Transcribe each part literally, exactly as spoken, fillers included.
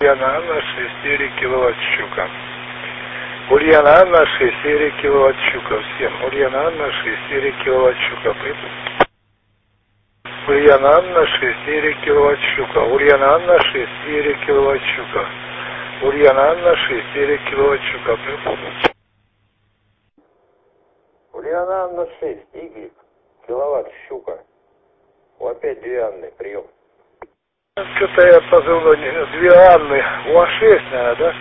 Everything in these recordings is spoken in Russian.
Ульяна Анна, шесть четыре киловатт щука. Ульяна Анна, шесть четыре киловатт щука. Всем. Ульяна Анна, шесть четыре киловатт щука. Ульяна Анна, шесть четыре киловатт щука. Ульяна Анна, шесть четыре киловатт щука. Ульяна Анна, шесть четыре киловатт щука. Ульяна Анна, шесть, Y, киловатт щука. У опять две Анны, прием. Что-то я позывной, две Анны. У А шесть, наверное, да?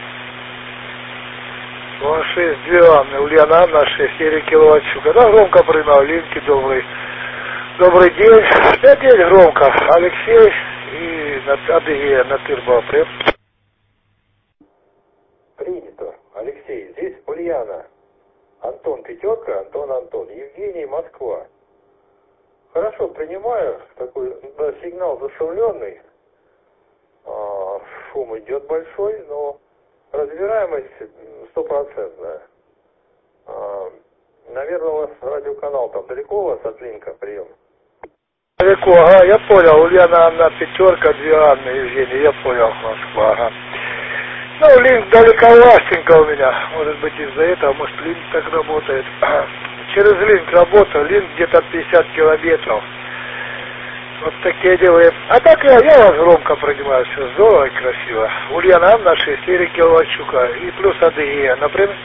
У А шесть, две Анны. Ульяна Анна, шесть четыре киловатт щука. Да, громко принимал. Линки, добрый. Добрый день. Опять день громко. Алексей и Адыгея на Тырбал. Принято. Алексей, здесь Ульяна. Антон пятерка, Антон Антон. Евгений, Москва. Хорошо, принимаю. Такой да, сигнал зашумленный. А, шум идет большой, но разбираемость стопроцентная. А, наверное, у вас радиоканал там далеко у вас от линка прием? Далеко, ага, я понял. Ульяна Анна пятерка, две Анны, Евгений, я понял, Москва, ага. Ну, линк далековастенько у меня. Может быть из-за этого, может линк так работает. Через линк работаю, линк где-то пятьдесят километров. Вот такие дела. А так я, я вас громко принимаю, все здорово и красиво. Ульяна Анна, шесть четыре киловатт щука. И плюс Адыгея, например.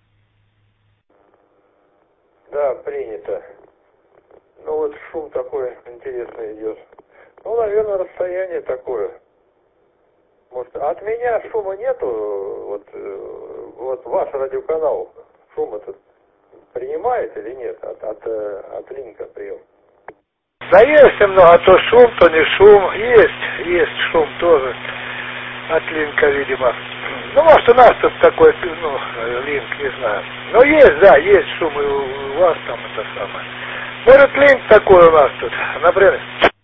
Да, принято. Ну вот шум такой интересный идет. Ну, наверное, расстояние такое. Может, от меня шума нету, вот, вот ваш радиоканал шум этот принимает или нет? От, от, от линка прием. Да есть немного, то шум, то не шум. Есть, есть шум тоже. От линка, видимо. Ну, может, у нас тут такой, ну, линк, не знаю. Но есть, да, есть шум, и у вас там это самое. Может, линк такой у нас тут, например.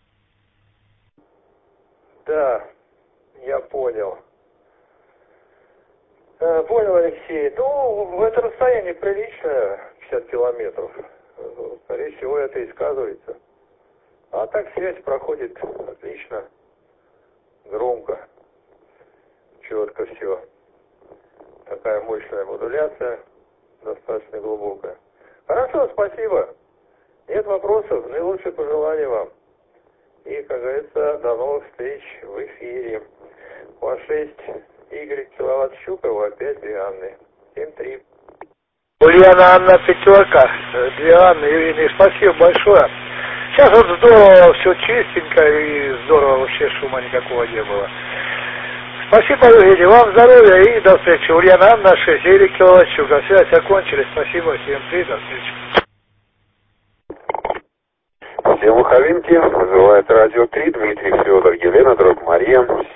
Да, я понял. Э, понял, Алексей. Ну, это расстояние приличное, пятьдесят километров. Скорее всего, это и сказывается. А так связь проходит отлично, громко, четко все. Такая мощная модуляция, достаточно глубокая. Хорошо, спасибо. Нет вопросов, наилучшие пожелания вам. И, как говорится, до новых встреч в эфире. У А шесть, Y, киловатт щука, у А пять, две Анны. семь три. Ульяна Анна пятерка, две Анны, Евгений, спасибо большое. Сейчас вот здорово, все чистенько и здорово, вообще шума никакого не было. Спасибо, Евгений, вам здоровья и до встречи. Ульяна Анна, шесть четыре киловатт щука. Связь окончились, спасибо, всем три, до встречи. Все Муховинки, вызывает радио три, Дмитрий, Федор, Елена, дробь Мария.